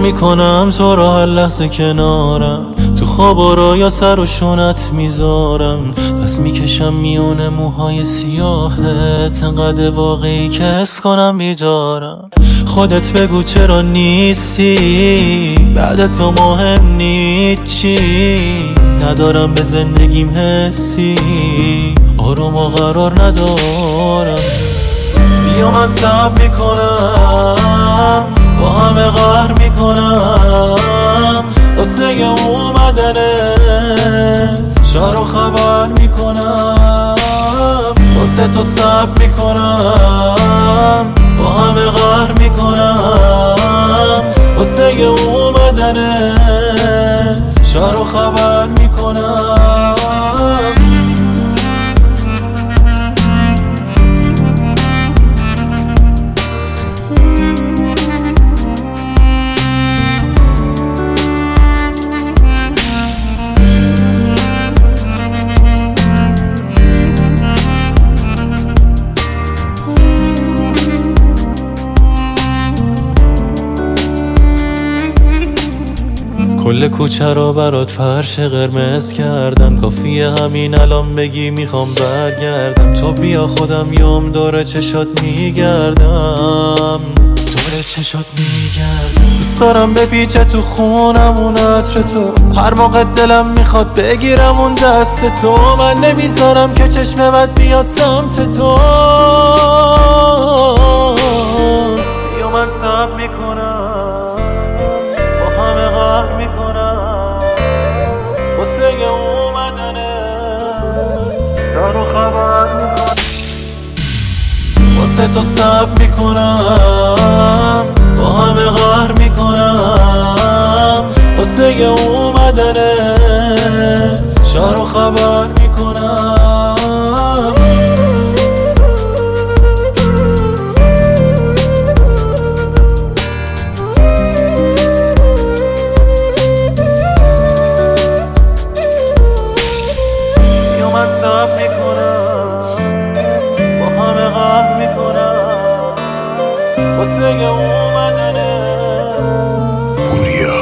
میکنم تو را هر لحظه کنارم، تو خواب و رویا سر و شونت میذارم، دست میکشم میونه موهای سیاهت، انقدر واقعی که حس کنم بیدارم. خودت بگو چرا نیستی، بعد تو مهم نیست چی، ندارم به زندگیم حسی، آروم و قرار ندارم. بیا من صبر میکنم، با همه قهر میکنم، واسه اومدنت شهر و خبر میکنم، واسه تو صبر میکنم، با همه قهر میکنم، واسه اومدنت شهر و خبر میکنم. کل کوچه رو برات فرش قرمز کردم، کافیه همین الان بگی میخوام برگردم. تو بیا خودم یوم دور چشات میگردم، دور چشات میگردم. دوست دارم بپیچه تو خونم اون عطر تو، هر موقع دلم میخواد بگیرم اون دست تو، من نمیذارم که چشم بد بیاد سمت تو. بیا من صبر میکنم، با همه قهر میکنم، واسه اومدنه در و خبر میکنم، واسه تو صبر میکنم، با همه قهر میکنم، واسه اومدنت شهر و خبر میکنم. صبر میکنم، با همه قهر میکنم، واسه اومدنه